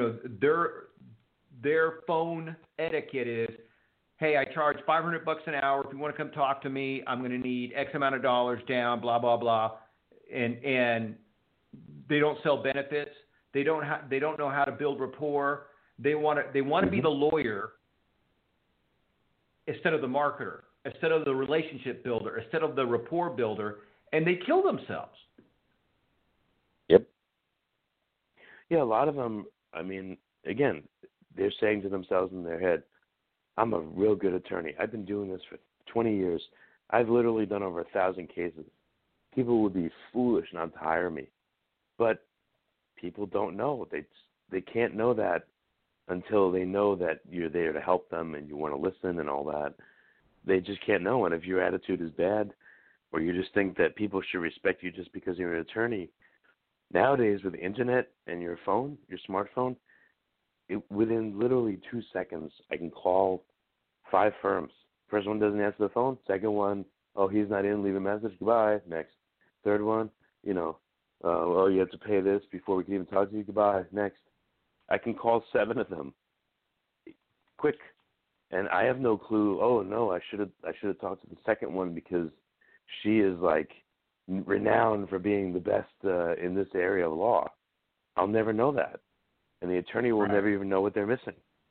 their phone etiquette is, hey, I charge $500 an hour. If you want to come talk to me, I'm going to need X amount of dollars down, blah, blah, blah. And they don't sell benefits. They don't know how to build rapport. They want to be the lawyer instead of the marketer, instead of the relationship builder, instead of the rapport builder, and they kill themselves. Yep. Yeah, a lot of them, I mean, again, they're saying to themselves in their head, I'm a real good attorney. I've been doing this for 20 years. I've literally done over 1,000 cases. People would be foolish not to hire me. But people don't know. They can't know that until they know that you're there to help them and you want to listen and all that. They just can't know. And if your attitude is bad, or you just think that people should respect you just because you're an attorney, nowadays with the internet and your phone, your smartphone, within literally 2 seconds, I can call 5 firms. First one doesn't answer the phone. Second one, oh, he's not in, leave a message, goodbye, next. Third one, oh, you have to pay this before we can even talk to you, goodbye, next. I can call 7 of them quick, and I have no clue. Oh no, I should have talked to the second one because she is like renowned for being the best in this area of law. I'll never know that, and the attorney will never even know what they're missing.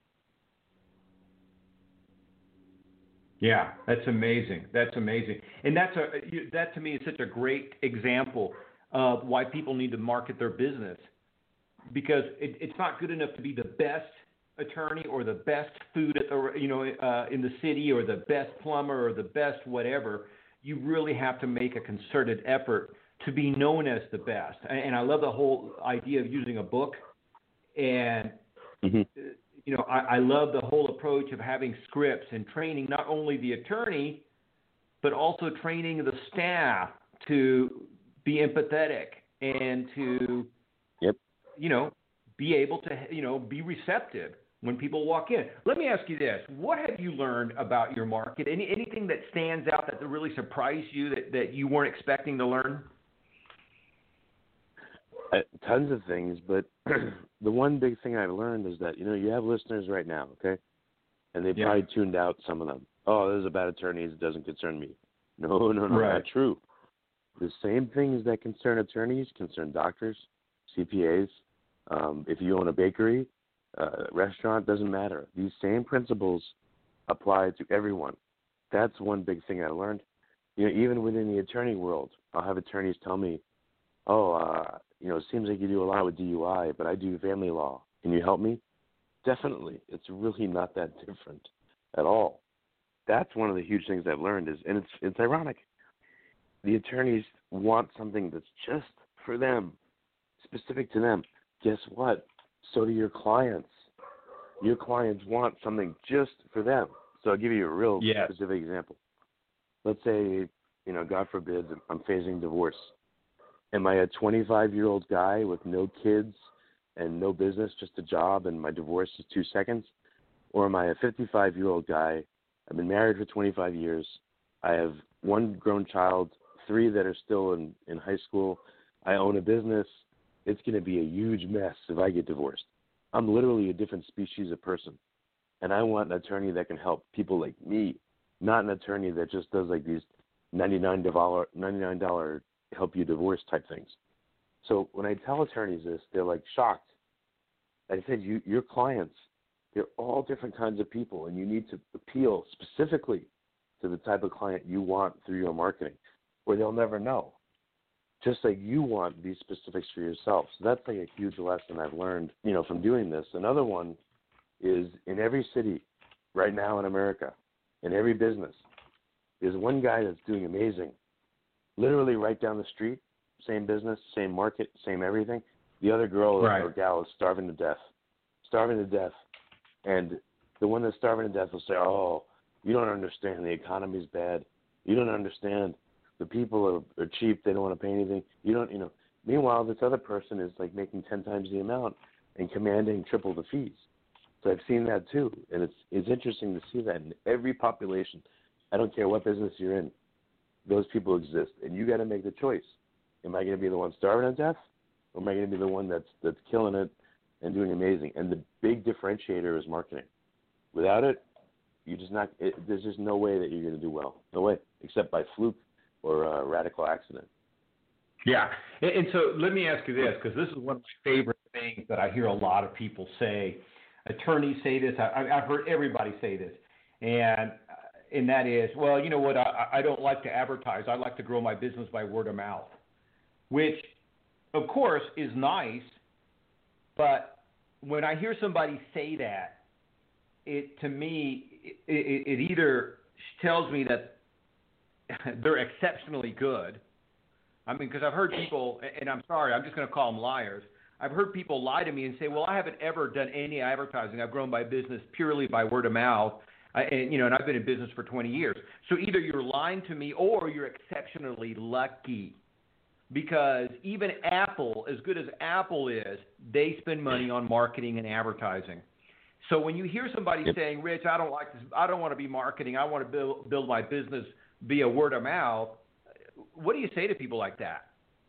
Yeah, that's amazing. That's amazing, and that to me is such a great example of why people need to market their business. Because it's not good enough to be the best attorney or the best food at the in the city or the best plumber or the best whatever. You really have to make a concerted effort to be known as the best. And I love the whole idea of using a book. And I love the whole approach of having scripts and training not only the attorney, but also training the staff to be empathetic and to be able to, be receptive when people walk in. Let me ask you this. What have you learned about your market? Anything that stands out that really surprised you that you weren't expecting to learn? Tons of things, but the one big thing I've learned is that, you have listeners right now, okay? And they probably tuned out some of them. Oh, those are bad attorneys. It doesn't concern me. No, not true. The same things that concern attorneys concern doctors, CPAs. If you own a bakery, restaurant, doesn't matter. These same principles apply to everyone. That's one big thing I learned. Even within the attorney world, I'll have attorneys tell me, it seems like you do a lot with DUI, but I do family law. Can you help me? Definitely. It's really not that different at all. That's one of the huge things I've learned and it's ironic. The attorneys want something that's just for them, specific to them. Guess what? So do your clients. Your clients want something just for them. So I'll give you a real specific example. Let's say, God forbid, I'm facing divorce. Am I a 25-year-old guy with no kids and no business, just a job, and my divorce is 2 seconds? Or am I a 55-year-old guy? I've been married for 25 years. I have 1 grown child, 3 that are still in high school. I own a business. It's going to be a huge mess if I get divorced. I'm literally a different species of person. And I want an attorney that can help people like me, not an attorney that just does like these $99 help you divorce type things. So when I tell attorneys this, they're like shocked. I said, your clients, they're all different kinds of people, and you need to appeal specifically to the type of client you want through your marketing, or they'll never know. Just like you want these specifics for yourself. So that's like a huge lesson I've learned, from doing this. Another one is in every city right now in America, in every business, there's one guy that's doing amazing. Literally right down the street, same business, same market, same everything. The other girl or gal is starving to death. And the one that's starving to death will say, oh, you don't understand. The economy's bad. You don't understand. The people are cheap. They don't want to pay anything. Meanwhile, this other person is like making 10 times the amount and commanding triple the fees. So I've seen that too. And it's interesting to see that in every population. I don't care what business you're in. Those people exist. And you got to make the choice. Am I going to be the one starving to death? or am I going to be the one that's killing it and doing amazing? And the big differentiator is marketing. Without it, there's just no way that you're going to do well. No way, except by fluke or a radical accident. Yeah, and so let me ask you this, because this is one of my favorite things that I hear a lot of people say. Attorneys say this. I've heard everybody say this, and that is, well, you know what? I don't like to advertise. I like to grow my business by word of mouth, which, of course, is nice. But when I hear somebody say that, to me, it either tells me that they're exceptionally good. I mean, because I've heard people, and I'm sorry, I'm just going to call them liars. I've heard people lie to me and say, well, I haven't ever done any advertising. I've grown my business purely by word of mouth, and I've been in business for 20 years. So either you're lying to me or you're exceptionally lucky, because even Apple, as good as Apple is, they spend money on marketing and advertising. So when you hear somebody saying, Rich, I don't like this, I don't want to be marketing, I want to build my business via word of mouth, what do you say to people like that?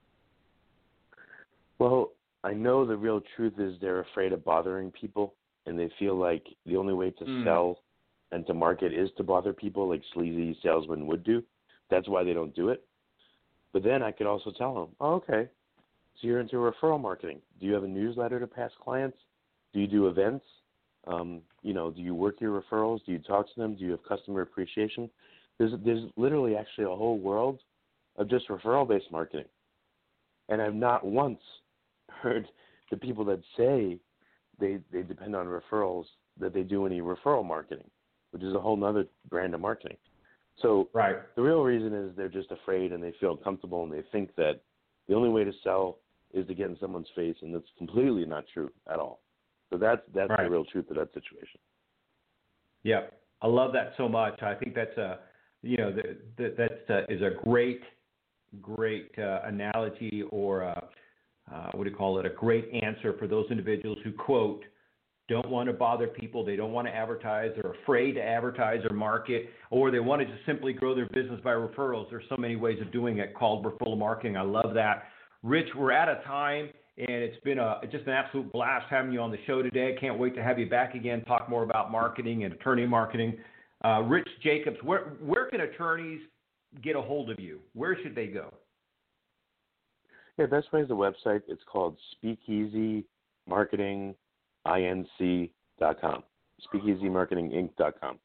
Well, I know the real truth is they're afraid of bothering people, and they feel like the only way to sell and to market is to bother people, like sleazy salesmen would do. That's why they don't do it. But then I could also tell them, oh, okay, so you're into referral marketing. Do you have a newsletter to past clients? Do you do events? Do you work your referrals? Do you talk to them? Do you have customer appreciation? There's literally actually a whole world of just referral-based marketing. And I've not once heard the people that say they depend on referrals that they do any referral marketing, which is a whole nother brand of marketing. So The real reason is they're just afraid and they feel comfortable and they think that the only way to sell is to get in someone's face, and that's completely not true at all. So that's the real truth of that situation. Yeah, I love that so much. I think that's is a great analogy, or a great answer for those individuals who, quote, don't want to bother people, they don't want to advertise, they're afraid to advertise or market, or they want to just simply grow their business by referrals. There's so many ways of doing it called referral marketing. I love that. Rich, we're out of time, and it's been just an absolute blast having you on the show today. I can't wait to have you back again, talk more about marketing and attorney marketing. Rich Jacobs, where can attorneys get a hold of you? Where should they go? Yeah, best way is the website. It's called SpeakeasyMarketingInc.com. SpeakeasyMarketingInc.com.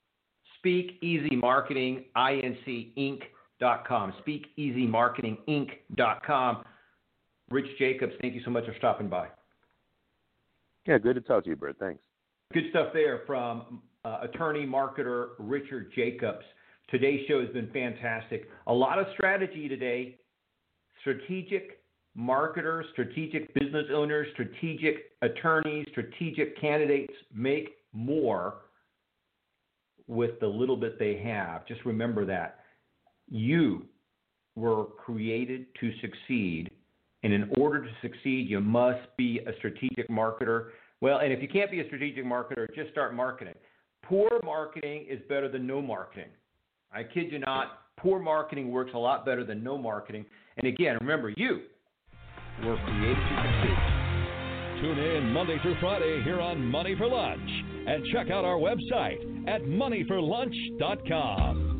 SpeakeasyMarketingInc.com. SpeakeasyMarketingInc.com. Rich Jacobs, thank you so much for stopping by. Yeah, good to talk to you, Bert. Thanks. Good stuff there from attorney marketer Richard Jacobs. Today's show has been fantastic. A lot of strategy today. Strategic marketers, strategic business owners, strategic attorneys, strategic candidates make more with the little bit they have. Just remember that. You were created to succeed, and in order to succeed, you must be a strategic marketer. Well, and if you can't be a strategic marketer, just start marketing. Poor marketing is better than no marketing. I kid you not, poor marketing works a lot better than no marketing. And again, remember, you were created to succeed. Tune in Monday through Friday here on Money for Lunch, and check out our website at moneyforlunch.com.